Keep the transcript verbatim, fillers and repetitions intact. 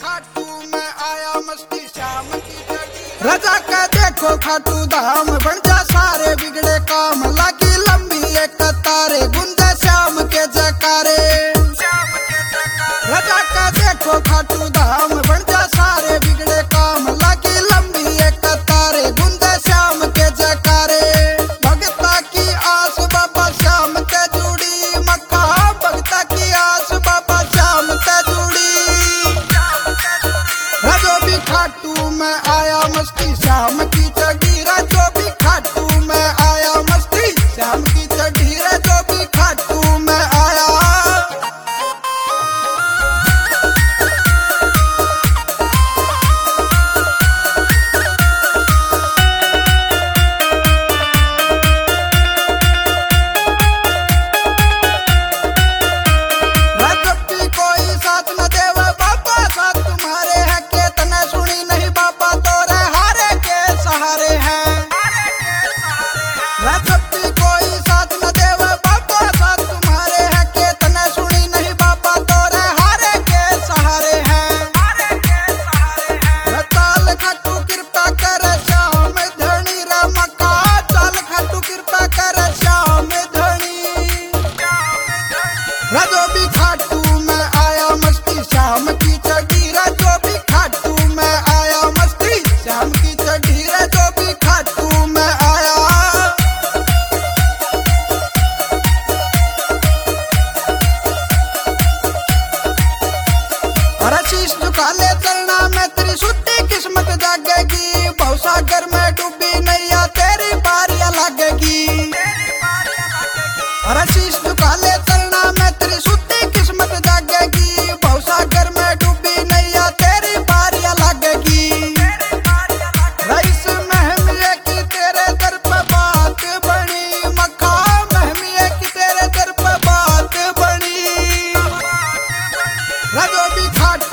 खाटू में आया मस्ती श्याम की चढ़ी। रजा का देखो खाटू धाम बन जा सारे बिगड़े काम। लागी लंबी एक कतारे गुंजे श्याम के जकारे। रजा का देखो खाटू धाम बन जा सारे बिगड़े काम। लागी लंबी एक कतारे गुंजे श्याम के जकारे। भगता की आस बाबा श्याम ते जुड़ी। मक्का भगता की आस बाबा श्याम ते जुड़ी। राजो भी खाटू में आया मस्ती श्याम की चढ़ी। राजो भी खाटू में आया मस्ती श्याम की चढ़ी। राजो भी खाटू में आया। राजो भी खाटू में आया मस्ती श्याम की चढ़ी। राजो भी खाटू में आया मस्ती श्याम की चढ़ी। राजो भी खाटू में आया। अरे शीश झुका ले चलना में तेरी शुद्धि किस्मत जागेगी। भवसागर में डूबी नैया तेरी बारियां लगेगी। अरे शीश झुका ले चलना में तेरी शुद्धि किस्मत जागेगी। भवसागर में डूबी नैया तेरी बारियां लगेगी। रईस महमिया की तेरे दर पे बात बनी। मक्का महमिया की तेरे दर पे बात बनी। राजो भी खाट